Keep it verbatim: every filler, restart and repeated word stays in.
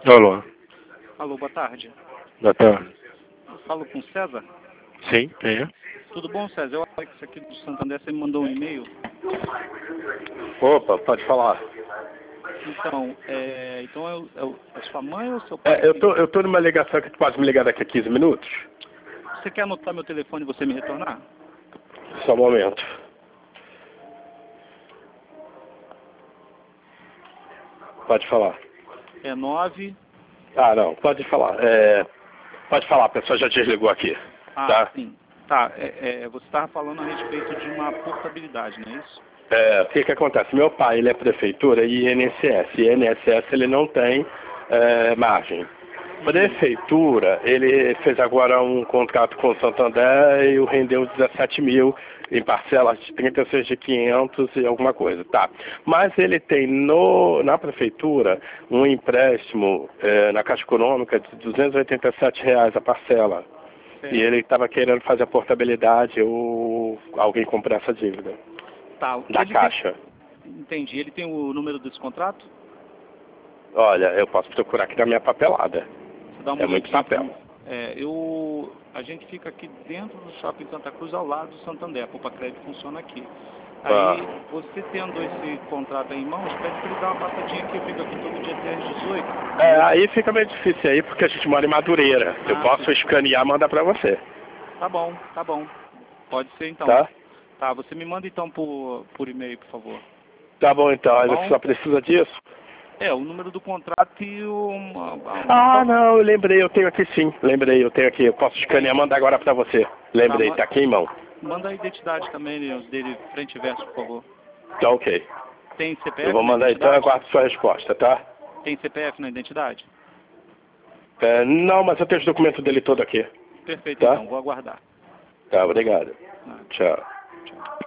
Alô. Alô, boa tarde. Boa tarde. Eu falo com o César? Sim, quem é? Tudo bom, César? Eu Alex aqui do Santander, você me mandou um e-mail. Opa, pode falar. Então, é, então é, o- é, o- é sua mãe ou seu pai? É, eu tô, eu tô numa ligação que tu pode me ligar daqui a quinze minutos? Você quer anotar meu telefone e você me retornar? Só um momento. Pode falar. É nove... Ah, não, pode falar. É, pode falar, a pessoa já desligou aqui. Ah, Tá? sim. Tá, é, é, você estava falando a respeito de uma portabilidade, não é isso? É, o que que acontece? Meu pai, ele é prefeitura e I N S S. E I N S S, ele não tem é, margem. Prefeitura, ele fez agora um contrato com o Santander e o rendeu dezessete mil em parcelas de trinta e seis de quinhentos e alguma coisa, tá. Mas ele tem no, na prefeitura um empréstimo é, na Caixa Econômica de duzentos e oitenta e sete reais a parcela. Certo. E ele estava querendo fazer a portabilidade ou alguém comprar essa dívida Tá, da ele Caixa. tem, entendi. Ele tem o número desse contrato? Olha, eu posso procurar aqui na minha papelada. Você dá uma É muito olhadinha pra papel. mim. É, eu, a gente fica aqui dentro do Shopping Santa Cruz, ao lado do Santander. A Poupa Crédito funciona aqui. Aí, Ah. você tendo esse contrato aí em mãos, pede para ele dar uma passadinha aqui. Eu fico aqui todo dia até às dezoito. É, aí fica meio difícil aí, porque a gente mora em Madureira. Eu Ah, posso sim. escanear e mandar pra você. Tá bom, tá bom. Pode ser então. Tá? Tá, você me manda então por, por e-mail, por favor. Tá bom então, Tá aí bom? você só precisa disso? É, o número do contrato e o... Uma, uma, Ah, não, eu lembrei, eu tenho aqui sim. Lembrei, eu tenho aqui. Eu posso escanear e mandar agora pra você. Lembrei, Tá, tá aqui em mão. manda a identidade também, né, os dele frente e verso, por favor. Tá ok. Tem C P F Eu vou na mandar então e identidade? aguardo sua resposta, tá? Tem C P F na identidade? É, não, mas eu tenho os documentos dele todo aqui. Perfeito, Tá? então. Vou aguardar. Tá, obrigado. Ah, Tchau. tchau.